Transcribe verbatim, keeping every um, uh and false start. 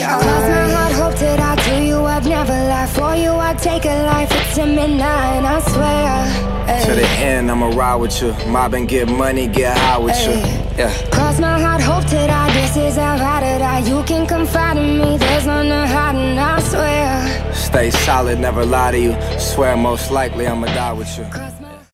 Cross my heart, hope that I do you, I'd never lie. For you, I'd take a life, it's a midnight, I swear. Ay. To the end, I'ma ride with you. Mob and get money, get high with Ay. you. Yeah. Cross my heart, hope to die, this is how I to die. You can confide in me, there's none to hide, and I swear. Stay solid, never lie to you. Swear most likely I'ma die with you.